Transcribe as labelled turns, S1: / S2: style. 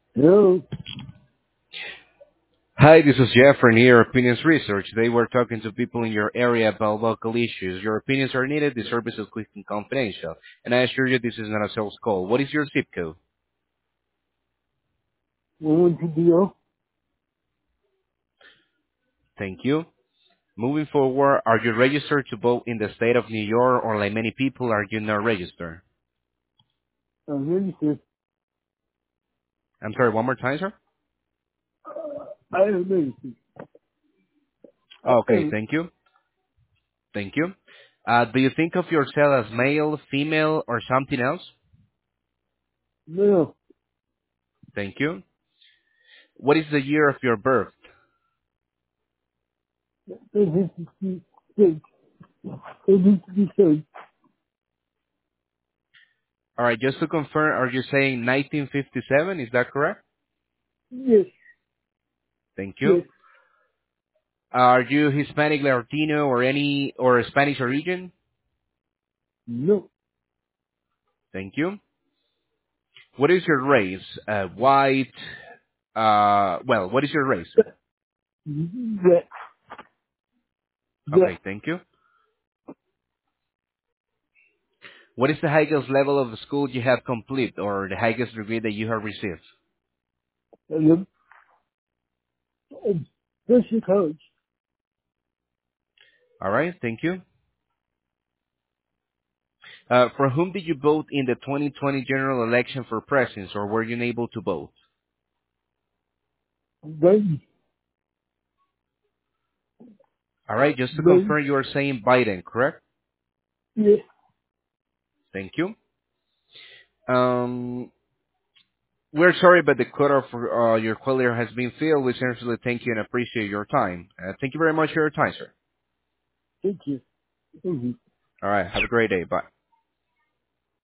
S1: Hello.
S2: Hi, this is Jeff from Your Opinions Research. Today we're talking to people in your area about local issues. Your opinions are needed. The service is quick and confidential. And I assure you this is not a sales call. What is your zip code?
S1: 112
S2: Thank you. Moving forward, are you registered to vote in the state of New York, or like many people, are you not registered?
S1: registered.
S2: I'm sorry, one more time, sir?
S1: I am registered. I
S2: Okay,
S1: am.
S2: thank you. Thank you. Do you think of yourself as male, female, or something else?
S1: No.
S2: Thank you. What is the year of your birth?
S1: 766. 766.
S2: All right, just to confirm, are you saying 1957? Is that correct?
S1: Yes.
S2: Thank you.
S1: Yes.
S2: Are you Hispanic, Latino, or Spanish origin?
S1: No.
S2: Thank you. What is your race? White. What is your race?
S1: That. That.
S2: Okay, thank you. What is the highest level of the school you have complete, or the highest degree that you have received?
S1: And Bishop College.
S2: All right, thank you. For whom did you vote in the 2020 general election for president, or were you unable to vote?
S1: Baby.
S2: All right, just to
S1: Baby.
S2: confirm, you are saying Biden, correct?
S1: Yes.
S2: Thank you. Um, We're sorry, but the quota for your query has been filled. We sincerely thank you and appreciate your time. Thank you very much for your time, sir.
S1: Thank you. Thank you.
S2: All right. Have a great day. Bye.